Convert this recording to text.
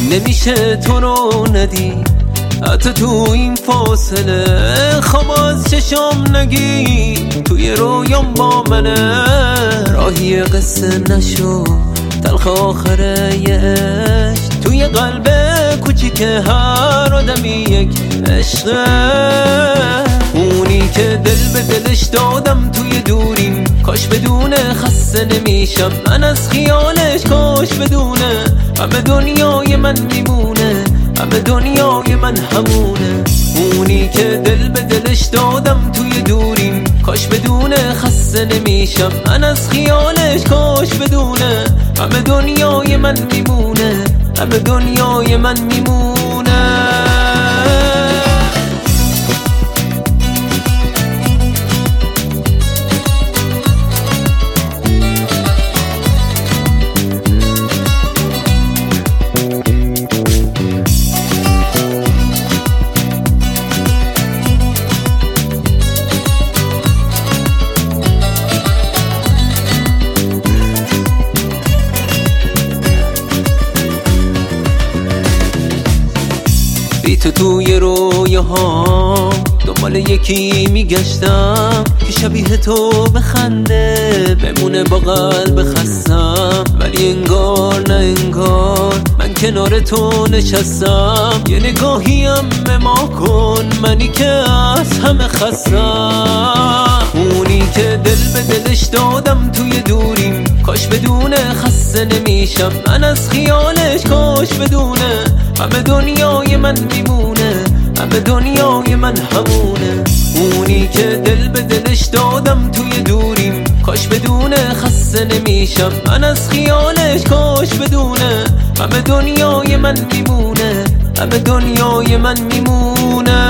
نمیشه تو رو ندید حتی تو این فاصله. خواب از چشم نگی توی رویام با منه. راهی قصه نشو تلخ آخره یه عشق توی قلب کوچیک هر آدمی یک عشقه. اونی که دل به دلش دادم توی دوریم کاش بدونه خسته نمیشم من از خیالش. کاش بدونه همه دنیای من میمونه همه دنیای من همونه. اونی که دل به دلش دادم توی دوریم کاش بدونه خسته نمیشم من از خیالش. کاش بدونه همه دنیای من میمونه همه دنیای من میمونه. بی تو توی رویاها دنبال یکی میگشتم که شبیه تو بخنده بمونه با قلب خستم. ولی انگار نه انگار من کنار تو نشستم. یه نگاهیم به ما کن منی که از همه خستم. اونی که دل به دلش دادم توی دوریم کاش بدونه خسته نمیشم من از خیالش. کاش بدونه همه دنیای من میمونه همه دنیای من همونه. اونی که دل به دلش دادم توی دوریم کاش بدونه خسته نمیشم من از خیالش. کاش بدونه همه دنیای من میمونه همه دنیای من میمونه.